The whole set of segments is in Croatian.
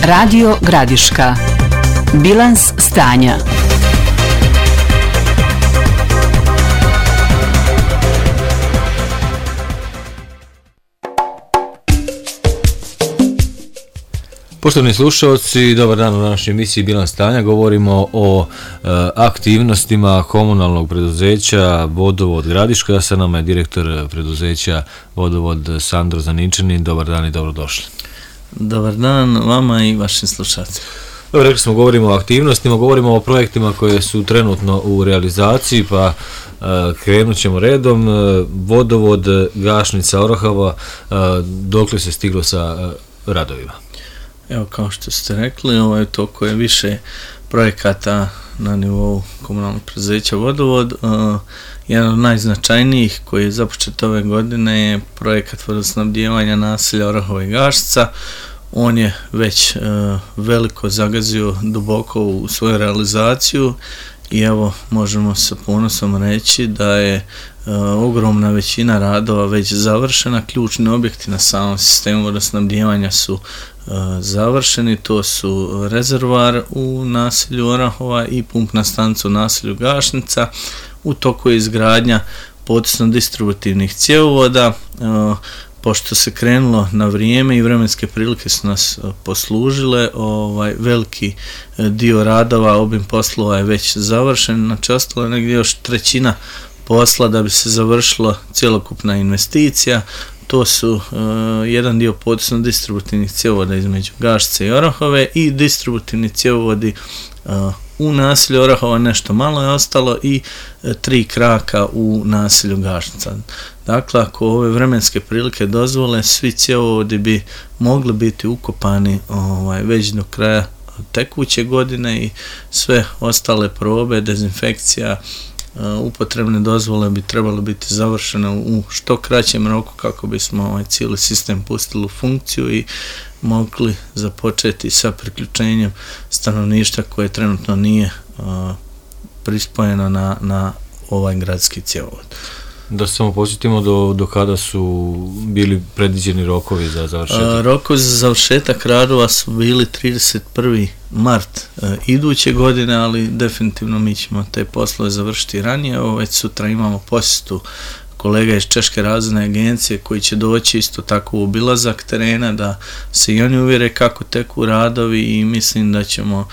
Radio Gradiška. Bilans stanja. Poštovani slušalci, dobar dan u današnjoj emisiji Bilans stanja. Govorimo o aktivnostima komunalnog preduzeća Vodovod Gradiška. Sa nama je direktor preduzeća Vodovod Sandro Zaničanin. Dobar dan i dobrodošli. Dobar dan vama i vašim slušalcima. Dobro, rekli smo, govorimo o aktivnostima, govorimo o projektima koje su trenutno u realizaciji, pa krenut ćemo redom. Vodovod Gašnica Orahova, dokle se stiglo sa radovima? Evo, kao što ste rekli, toliko je više projekata na nivou komunalnog preduzeća Vodovod. Jedan od najznačajnijih koji je započet ove godine je projekat vodosnabdijevanja naselja Orahova i Gašca. On je već veliko zagazio duboko u svoju realizaciju i evo možemo sa ponosom reći da je ogromna većina radova već završena. Ključni objekti na samom sistemu vodosnabdijevanja su završeni, to su rezervoar u naselju Orahova i pumpna stanica u naselju Gašnica. U toku je izgradnja potisno-distributivnih cjevovoda. Pošto se krenulo na vrijeme i vremenske prilike su nas poslužile, veliki dio radova, obim poslova je već završen, znači ostalo je negdje još trećina posla da bi se završila cjelokupna investicija. To su jedan dio potisno-distributivnih cjevovoda između Gašce i Orahove i distributivni cjevovodi u naselju Orahova, nešto malo je ostalo, i 3 kraka u naselju Gašnica. Dakle, ako ove vremenske prilike dozvole, svi cjevovodi bi mogli biti ukopani već do kraja tekuće godine i sve ostale probe, dezinfekcija, upotrebne dozvole bi trebalo biti završene u što kraćem roku kako bismo cijeli sistem pustili u funkciju i mogli započeti sa priključenjem stanovništva koje trenutno nije prispojeno na ovaj gradski cjevovod. Da se samo posjetimo do kada su bili predviđeni rokovi za završetak? Rokovi za završetak radova su bili 31. mart iduće godine, ali definitivno mi ćemo te poslove završiti ranije. Evo, već sutra imamo posjetu kolega iz Češke razvojne agencije koji će doći isto tako u obilazak terena da se i oni uvjere kako teku radovi i mislim da ćemo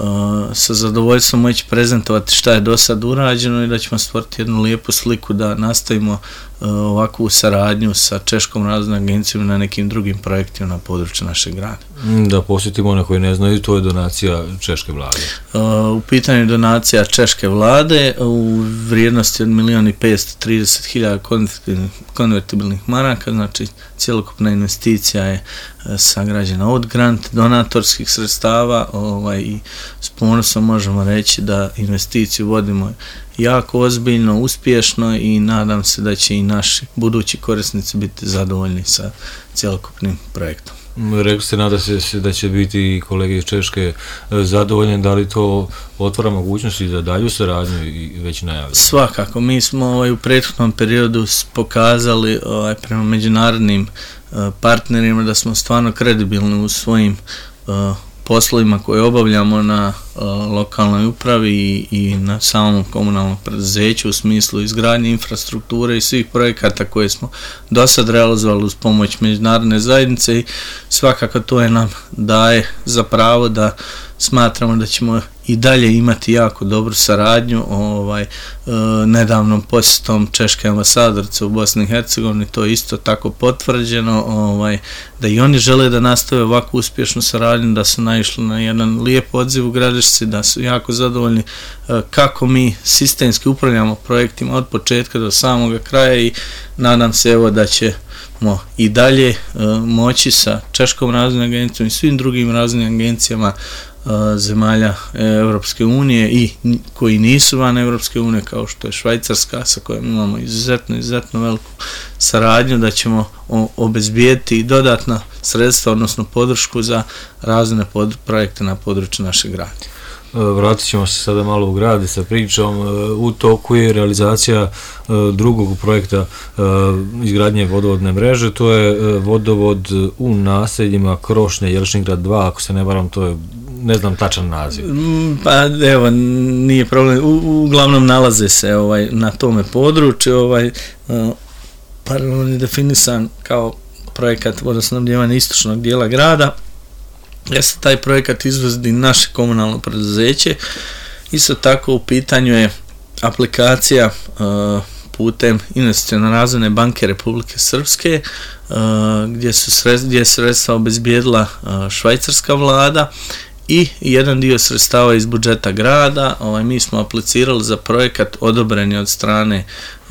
sa zadovoljstvom moći prezentovati šta je do sad urađeno i da ćemo stvoriti jednu lijepu sliku da nastavimo ovakvu saradnju sa Češkom razvojnom agencijom na nekim drugim projektima na području našeg grada. Da posjetimo one koji ne znaju, to je donacija Češke vlade. U pitanju donacija Češke vlade u vrijednosti od 1.530.000 konvertibilnih maraka, znači cjelokupna investicija je sagrađena od grant donatorskih sredstava i s ponosom možemo reći da investiciju vodimo jako ozbiljno, uspješno i nadam se da će i naši budući korisnici biti zadovoljni sa cjelokupnim projektom. Rekli ste, nada se da će biti i kolege iz Češke zadovoljni, da li to otvara mogućnosti za dalju saradnju i već najavljeno? Svakako, mi smo u prethodnom periodu pokazali prema međunarodnim partnerima da smo stvarno kredibilni u svojim poslovima koje obavljamo na lokalnoj upravi i na samom komunalnom preduzeću u smislu izgradnje infrastrukture i svih projekata koje smo do sad realizovali uz pomoć međunarodne zajednice i svakako to je nam daje za pravo da smatramo da ćemo i dalje imati jako dobru saradnju. Nedavnom posjetom Češke ambasadorice u Bosni i Hercegovini to je isto tako potvrđeno, da i oni žele da nastave ovakvu uspješnu saradnju, da su naišli na jedan lijep odziv u Gradišci, da su jako zadovoljni kako mi sistemski upravljamo projektima od početka do samoga kraja i nadam se da ćemo i dalje moći sa Češkom razvojnom agencijom i svim drugim razvojnim agencijama zemalja Europske unije i koji nisu van Europske unije kao što je Švajcarska sa kojom imamo izuzetno veliku saradnju, da ćemo obezbijeti i dodatna sredstva, odnosno podršku za razne projekte na području našeg grada. vratit ćemo se sada malo u grad sa pričom. U toku je realizacija drugog projekta izgradnje vodovodne mreže, to je vodovod u naseljima Krošnja, Jelšingrad 2, ako se ne varam, to je, ne znam tačan naziv. Pa evo, nije problem, uglavnom nalaze se na tome području, paralelno je definisan kao projekat vodosnabdijevanja istočnog dijela grada. Jeste, taj projekat izvodi naše komunalno preduzeće. Isto tako u pitanju je aplikacija putem Investicione razvojne banke Republike Srpske, gdje je sredstva obezbijedila švajcarska vlada i jedan dio sredstava iz budžeta grada. Mi smo aplicirali za projekat, odobren je od strane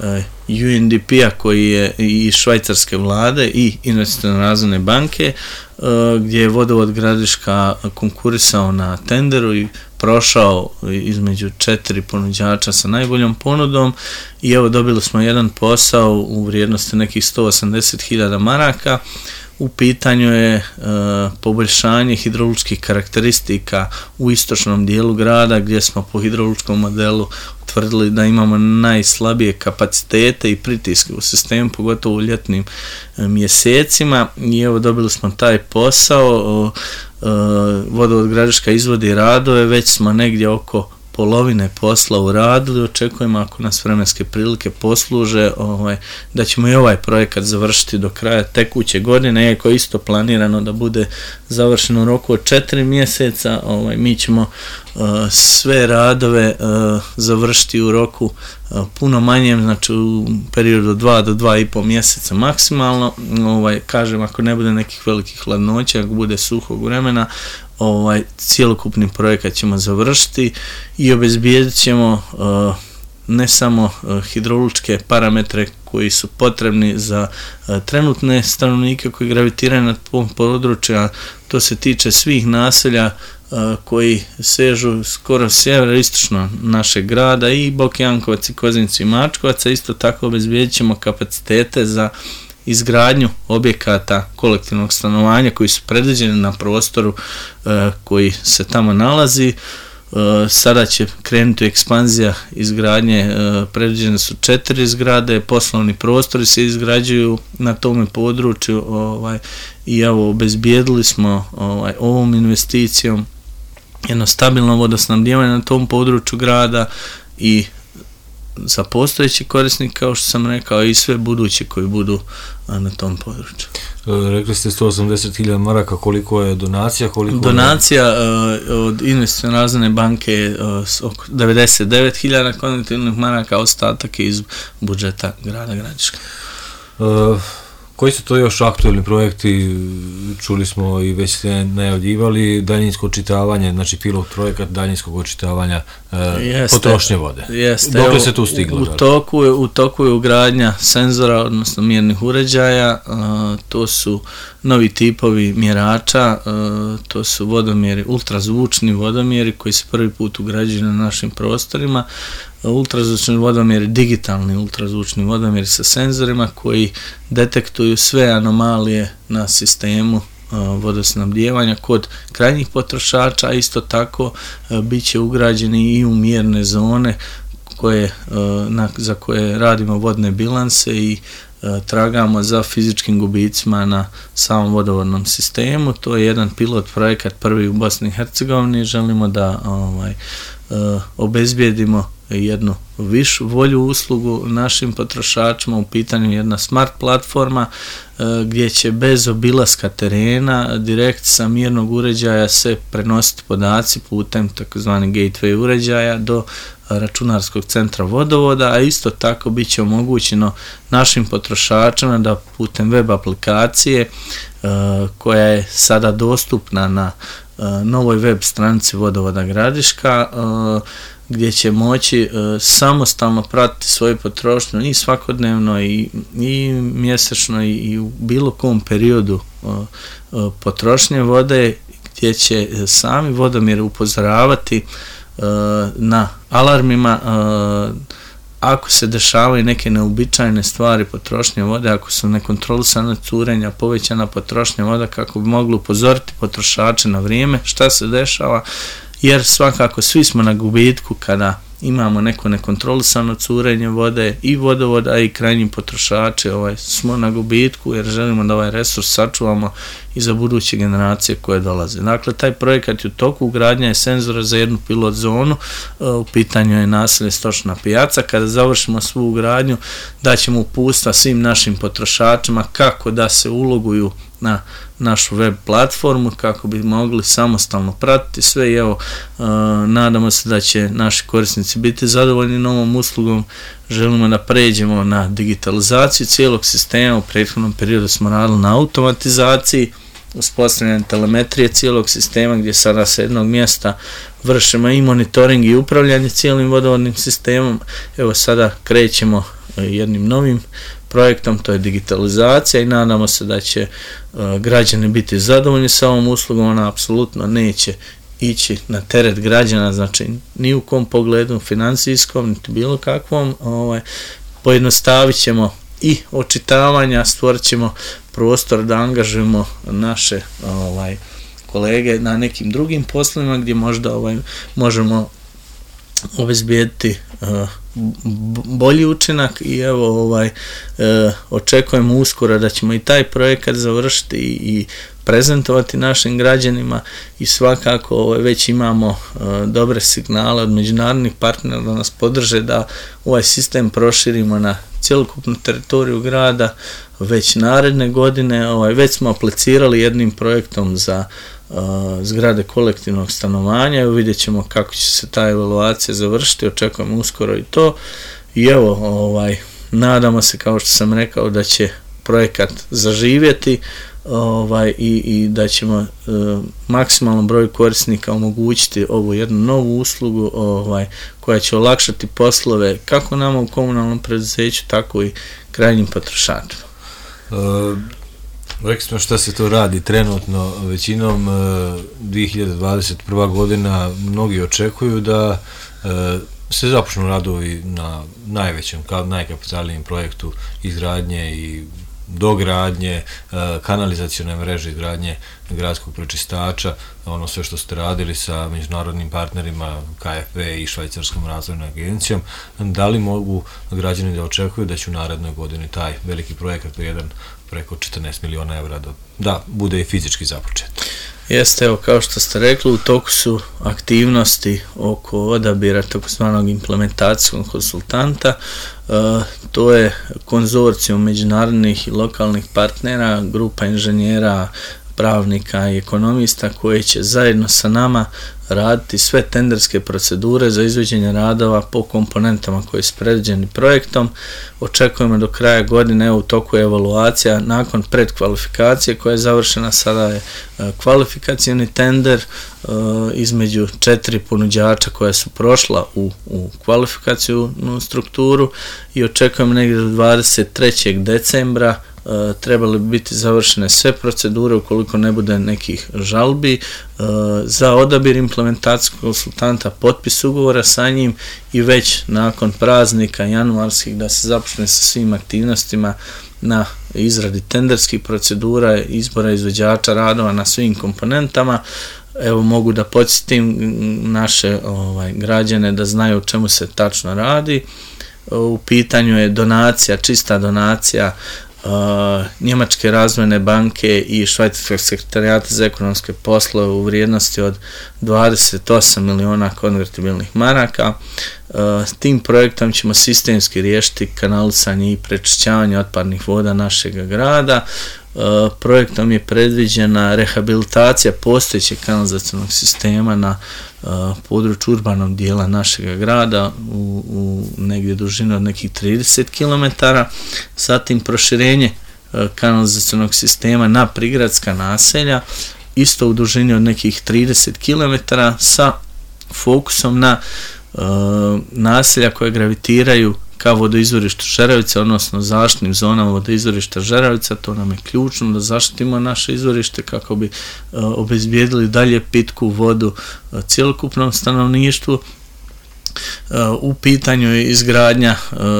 UNDP-a koji je i švajcarske vlade i Investicione razvojne banke, gdje je vodovod Gradiška konkurisao na tenderu i prošao između 4 ponuđača sa najboljom ponudom i evo dobili smo jedan posao u vrijednosti nekih 180.000 maraka. U pitanju je poboljšanje hidroloških karakteristika u istočnom dijelu grada, gdje smo po hidrološkom modelu utvrdili da imamo najslabije kapacitete i pritiske u sistemu, pogotovo u ljetnim mjesecima, i evo dobili smo taj posao. Vodovod Gradiška izvodi radove, već smo negdje oko polovine posla uradili, očekujemo, ako nas vremenske prilike posluže, da ćemo i ovaj projekat završiti do kraja tekuće godine, iako je isto planirano da bude završeno u roku od 4 mjeseca. Mi ćemo sve radove završiti u roku puno manjem, znači u periodu 2 do 2,5 mjeseca maksimalno. Kažem, ako ne bude nekih velikih hladnoća, ako bude suhog vremena, cijelokupni projekat ćemo završiti i obezbijedit ćemo ne samo hidrološke parametre koji su potrebni za trenutne stanovnike koji gravitiraju na tom području, a to se tiče svih naselja koji sežu skoro sjeveroistočno našeg grada, i Bok Jankovac, i Koznicu, i Mačkovac. Isto tako obezbijedit ćemo kapacitete za izgradnju objekata kolektivnog stanovanja koji su predviđeni na prostoru koji se tamo nalazi. Sada će krenuti ekspanzija izgradnje, predviđene su 4 zgrade, poslovni prostori se izgrađuju na tome području, i evo obezbijedili smo ovom investicijom jedno stabilno vodosnabdijevanje na tom području grada i za postojeći korisnik, kao što sam rekao, i sve buduće koji budu na tom području. Rekli ste 180.000 maraka, koliko je donacija? Donacija od Investicione razvojne banke je oko 99.000 konvertibilnih maraka, ostatak je iz budžeta grada Gradiška. Koji su to još aktualni projekti? Čuli smo i već ste najavljivali daljinsko očitavanje, znači pilot projekat daljinskog očitavanja potrošnje vode. Dokle se tu stiglo? U toku je ugradnja senzora, odnosno mjernih uređaja. To su novi tipovi mjerača, to su vodomjeri, ultrazvučni vodomjeri koji se prvi put ugrađuju na našim prostorima. Ultrazvučni vodomjeri, digitalni ultrazvučni vodomjeri sa senzorima koji detektuju sve anomalije na sistemu vodosnabdijevanja kod krajnjih potrošača, a isto tako bit će ugrađeni i u mjerne zone za koje radimo vodne bilanse i tragamo za fizičkim gubicima na samom vodovodnom sistemu. To je jedan pilot projekat, prvi u Bosni i Hercegovini. Želimo da obezbijedimo jednu višu volju uslugu našim potrošačima. U pitanju jedna smart platforma gdje će bez obilaska terena direkt sa mjernog uređaja se prenositi podaci putem takozvani gateway uređaja do računarskog centra vodovoda, a isto tako bit će omogućeno našim potrošačima da putem web aplikacije koja je sada dostupna na novoj web stranici Vodovoda Gradiška, gdje će moći samostalno pratiti svoju potrošnju i svakodnevno i mjesečno i u bilo kom periodu potrošnje vode, gdje će sami vodomjeri upozoravati na alarmima ako se dešavaju neke neobičajne stvari potrošnje vode, ako su nekontrolisana curenja, povećana potrošnja voda, kako bi mogli upozoriti potrošače na vrijeme šta se dešava jer svakako svi smo na gubitku kada imamo neko nekontrolisano curenje vode i vodovoda i krajnji potrošači smo na gubitku jer želimo da ovaj resurs sačuvamo i za buduće generacije koje dolaze. Dakle, taj projekat je u toku, ugradnja je senzora za jednu pilot zonu, u pitanju je naselje Stočna pijaca. Kada završimo svu ugradnju, daćemo uputstva svim našim potrošačima kako da se uloguju na našu web platformu kako bi mogli samostalno pratiti sve i evo nadamo se da će naši korisnici biti zadovoljni novom uslugom. Želimo da pređemo na digitalizaciju cijelog sistema. U prethodnom periodu smo radili na automatizaciji, uspostavljanje telemetrije cijelog sistema gdje sada sa jednog mjesta vršimo i monitoring i upravljanje cijelim vodovodnim sistemom. Evo sada krećemo jednim novim projektom, to je digitalizacija i nadamo se da će građani biti zadovoljni sa ovom uslugom. Ona apsolutno neće ići na teret građana, znači ni u kom pogledu financijskom, niti bilo kakvom. Pojednostavit ćemo i očitavanja, stvorit ćemo prostor da angažujemo naše kolege na nekim drugim poslovima gdje možda možemo obezbijediti bolji učinak i evo očekujemo uskoro da ćemo i taj projekat završiti i prezentovati našim građanima i svakako već imamo dobre signale od međunarodnih partnera da nas podrže da ovaj sistem proširimo na cjelokupnu teritoriju grada već naredne godine. Već smo aplicirali jednim projektom za zgrade kolektivnog stanovanja. Vidjet ćemo kako će se ta evaluacija završiti, očekujemo uskoro i to. I evo, nadamo se, kao što sam rekao, da će projekat zaživjeti i da ćemo maksimalnom broju korisnika omogućiti ovu jednu novu uslugu koja će olakšati poslove kako nama u komunalnom preduzeću, tako i krajnjim potrošačima. Rekli smo šta se to radi trenutno, većinom 2021. godina mnogi očekuju da se započnu radovi na najvećem, najkapitalnijem projektu izgradnje i dogradnje, kanalizacione mreže, izgradnje gradskog pročistača, ono sve što ste radili sa međunarodnim partnerima KFV i Švajcarskom razvojnom agencijom. Da li mogu građani da očekuju da će u narednoj godini taj veliki projekat vrijedan preko 14 miliona evra da bude i fizički započet? Jeste, evo, kao što ste rekli, u toku su aktivnosti oko odabira takozvanog implementacijskog konsultanta. To je konzorcijum međunarodnih i lokalnih partnera, grupa inženjera, pravnika i ekonomista koji će zajedno sa nama raditi sve tenderske procedure za izvođenje radova po komponentama koji su predviđeni projektom. Očekujemo do kraja godine, u toku je evaluacija nakon predkvalifikacije koja je završena, sada je kvalifikacioni tender između 4 ponuđača koja su prošla u kvalifikacijnu strukturu i očekujemo negdje do 23. decembra trebali bi biti završene sve procedure ukoliko ne bude nekih žalbi za odabir implementacijskog konsultanta, potpis ugovora sa njim i već nakon praznika januarskih da se započne sa svim aktivnostima na izradi tenderskih procedura, izbora izvođača radova na svim komponentama. Evo, mogu da podsjetim naše građane da znaju o čemu se tačno radi. U pitanju je donacija, čista donacija Njemačke razvojne banke i Švajcarskog sekretarijata za ekonomske poslove u vrijednosti od 28 miliona konvertibilnih maraka. S tim projektom ćemo sistemski riješiti kanalisanje i prečišćavanje otpadnih voda našeg grada. Projektom je predviđena rehabilitacija postojećeg kanalizacionog sistema na području urbanog dijela našeg grada u negdje dužini od nekih 30 km, zatim proširenje kanalizacionog sistema na prigradska naselja, isto u dužini od nekih 30 km sa fokusom na naselja koje gravitiraju ka vodoizvorištu Žeravica, odnosno zaštitnim zonama vodoizvorišta Žeravica. To nam je ključno da zaštitimo naše izvorište kako bi obezbijedili dalje pitku vodu cjelokupnom stanovništvu. U pitanju je izgradnja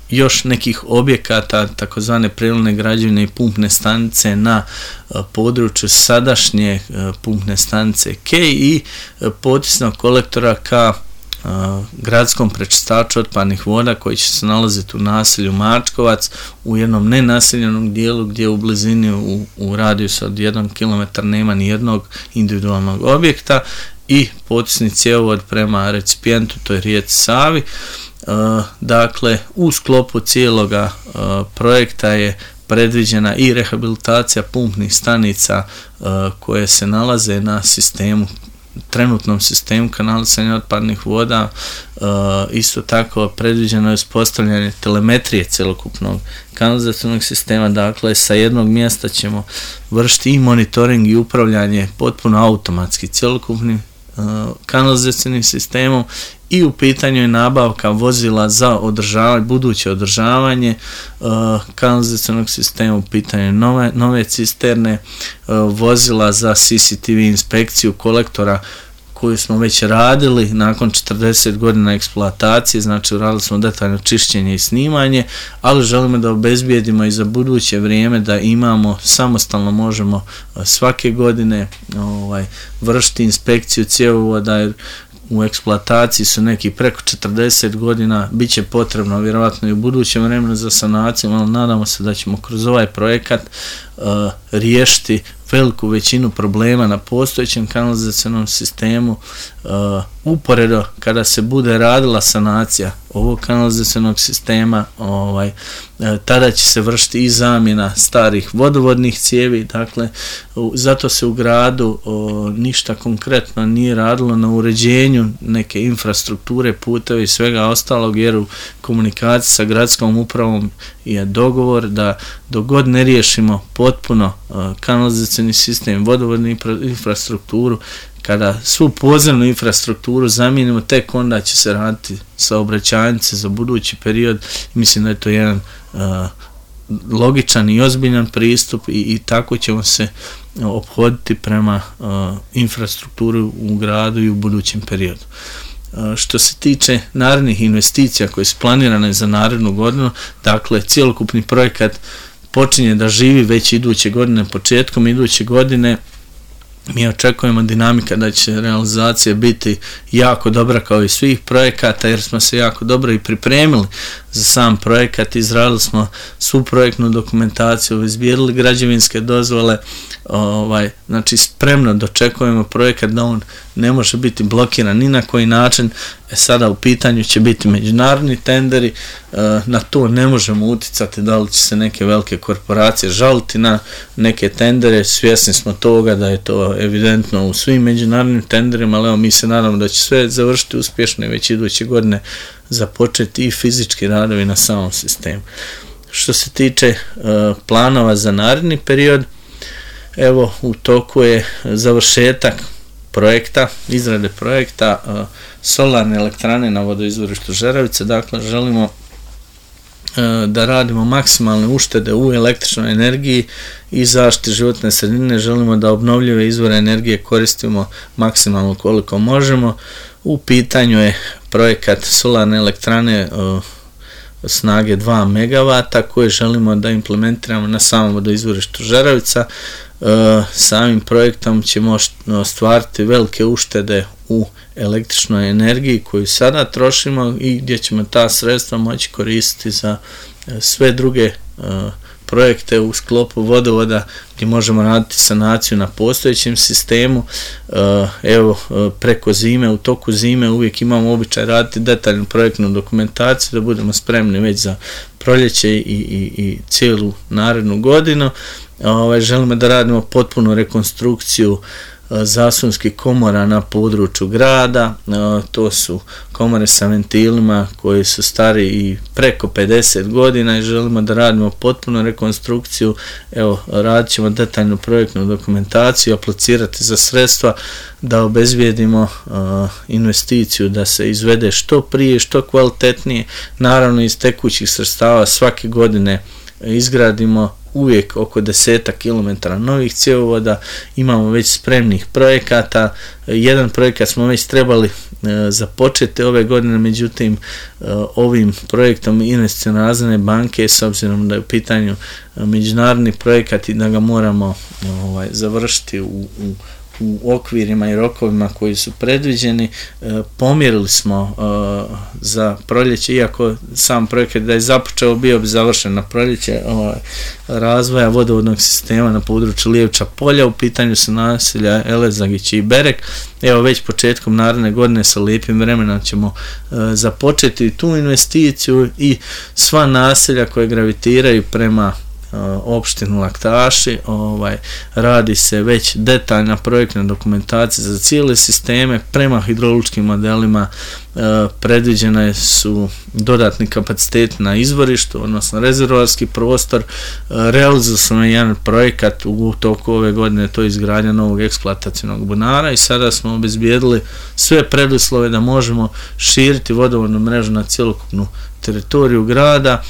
još nekih objekata, takozvane prirodne građevine i pumpne stanice na području sadašnje pumpne stanice Kej i potisnog kolektora ka gradskom prečistaču otpadnih voda koji će se nalaziti u naselju Mačkovac u jednom nenaseljenom dijelu gdje u blizini u radijusu od 1 km nema ni jednog individualnog objekta i potisni cjevovod prema recipijentu, to je rijeci Savi. Dakle, u sklopu cijeloga projekta je predviđena i rehabilitacija pumpnih stanica koje se nalaze na trenutnom sistemu kanalisanja otpadnih voda. Isto tako predviđeno je uspostavljanje telemetrije cjelokupnog kanalizacionog sistema, dakle sa jednog mjesta ćemo vršiti i monitoring i upravljanje potpuno automatski cjelokupnim kanalizacionim sistemom i u pitanju je nabavka vozila za buduće održavanje kanalizacionog sistema, u pitanju nove cisterne, vozila za CCTV inspekciju kolektora koju smo već radili nakon 40 godina eksploatacije, znači uradili smo detaljno čišćenje i snimanje, ali želimo da obezbijedimo i za buduće vrijeme da imamo, samostalno možemo svake godine vršiti inspekciju cjevovoda, jer u eksploataciji su neki preko 40 godina, bit će potrebno vjerojatno i u budućem vremenu za sanaciju, ali nadamo se da ćemo kroz ovaj projekat riješiti veliku većinu problema na postojećem kanalizacionom sistemu. Uporedo kada se bude radila sanacija ovog kanalizacionog sistema, tada će se vršiti i zamjena starih vodovodnih cijevi, dakle zato se u gradu ništa konkretno nije radilo na uređenju neke infrastrukture, putevi i svega ostalog, jer u komunikaciji sa gradskom upravom je dogovor da dok god ne riješimo potpuno kanalizacioni sistem, vodovodnu infrastrukturu, kada svu podzemnu infrastrukturu zamijenimo, tek onda će se raditi saobraćajnice za budući period. Mislim da je to jedan logičan i ozbiljan pristup i tako ćemo se ophoditi prema infrastrukturi u gradu i u budućem periodu. Što se tiče narednih investicija koje su planirane za narednu godinu, dakle cjelokupni projekat počinje da živi već iduće godine, početkom iduće godine. Mi očekujemo dinamika da će realizacija biti jako dobra kao i svih projekata, jer smo se jako dobro i pripremili za sam projekat, izradili smo svu projektnu dokumentaciju, izbirali građevinske dozvole, znači spremno dočekujemo projekat da on ne može biti blokiran ni na koji način. Sada u pitanju će biti međunarodni tenderi, na to ne možemo uticati da li će se neke velike korporacije žaliti na neke tendere, svjesni smo toga da je to evidentno u svim međunarodnim tenderima, ali evo mi se nadamo da će sve završiti uspješno i već iduće godine započeti i fizički radovi na samom sistemu. Što se tiče planova za naredni period, evo u toku je završetak projekta, izrade projekta solarne elektrane na vodoizvorištu Žeravice. Dakle, želimo da radimo maksimalne uštede u električnoj energiji i zaštiti životne sredine. Želimo da obnovljive izvore energije koristimo maksimalno koliko možemo. U pitanju je projekat solarne elektrane snage 2 MW koje želimo da implementiramo na samom vodoizvorištu Žeravica. Samim projektom ćemo ostvariti velike uštede u električnoj energiji koju sada trošimo i gdje ćemo ta sredstva moći koristiti za sve druge projekte u sklopu vodovoda gdje možemo raditi sanaciju na postojećem sistemu. Evo, preko zime, u toku zime uvijek imamo običaj raditi detaljnu projektnu dokumentaciju da budemo spremni već za proljeće i cijelu narednu godinu. Želimo da radimo potpunu rekonstrukciju zaslonskih komora na području grada. To su komore sa ventilima koji su stari i preko 50 godina i želimo da radimo potpunu rekonstrukciju. Evo, radit ćemo detaljnu projektnu dokumentaciju, aplicirati za sredstva da obezbijedimo investiciju da se izvede što prije, što kvalitetnije. Naravno, iz tekućih sredstava svake godine izgradimo uvijek oko 10 kilometara novih cjevovoda, imamo već spremnih projekata, jedan projekat smo već trebali započeti ove godine, međutim ovim projektom Investicione razvojne banke, s obzirom da je u pitanju međunarodni projekat i da ga moramo završiti u okvirima i rokovima koji su predviđeni, pomjerili smo za proljeće, iako sam projekat da je započeo bio bi završen na proljeće razvoja vodovodnog sistema na području Lijevča polja, u pitanju su naselja Elezagić i Berek. Evo već početkom naredne godine sa lijepim vremenom ćemo započeti tu investiciju i sva naselja koje gravitiraju prema opštinu Laktaši, radi se već detaljna projektna dokumentacija za cijele sisteme, prema hidrološkim modelima predviđene su dodatni kapaciteti na izvorištu, odnosno rezervoarski prostor. Realizovali smo jedan projekat u toku ove godine, to je izgradnja novog eksploatacionog bunara i sada smo obezbijedili sve preduslove da možemo širiti vodovodnu mrežu na cjelokupnu teritoriju grada.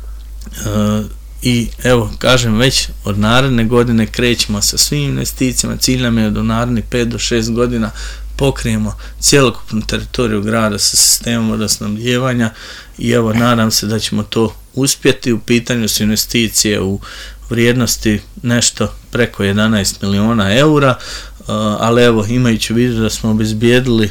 I evo, kažem, već od naredne godine krećemo sa svim investicijama, cilj nam je do narednih 5 do 6 godina pokrijemo cjelokupnu teritoriju grada sa sistemom vodosnabdijevanja i evo, nadam se da ćemo to uspjeti. U pitanju su investicije u vrijednosti nešto preko 11 miliona eura, ali evo, imajući u vidu da smo obezbijedili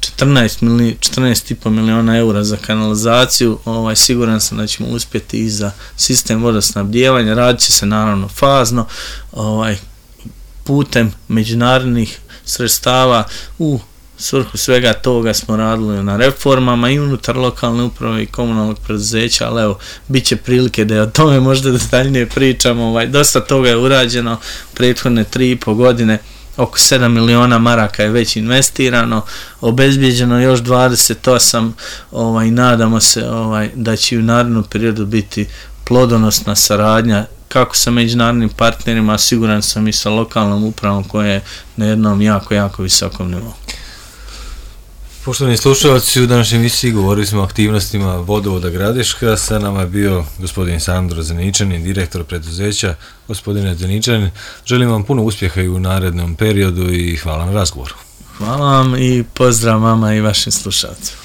14,5 miliona eura za kanalizaciju, siguran sam da ćemo uspjeti i za sistem vodosnabdijevanja. Radit će se naravno fazno, putem međunarodnih sredstava. U svrhu svega toga smo radili na reformama i unutar lokalne uprave i komunalnog preduzeća, ali evo, bit će prilike da o tome možda detaljnije pričamo. Dosta toga je urađeno u prethodne 3,5 godine. Oko 7 miliona maraka je već investirano, obezbijeđeno još 28, i nadamo se da će u narednom periodu biti plodonosna saradnja kako sa međunarodnim partnerima, siguran sam i sa lokalnom upravom koja je na jednom jako visokom nivou. Poštovani slušalci, u današnjoj emisiji govorili smo o aktivnostima vodovoda Gradiška. Sa nama je bio gospodin Sandro Zeničanin, direktor preduzeća. Gospodine Zeničanin, želim vam puno uspjeha i u narednom periodu i hvala na razgovoru. Hvala vam i pozdrav vama i vašim slušalcima.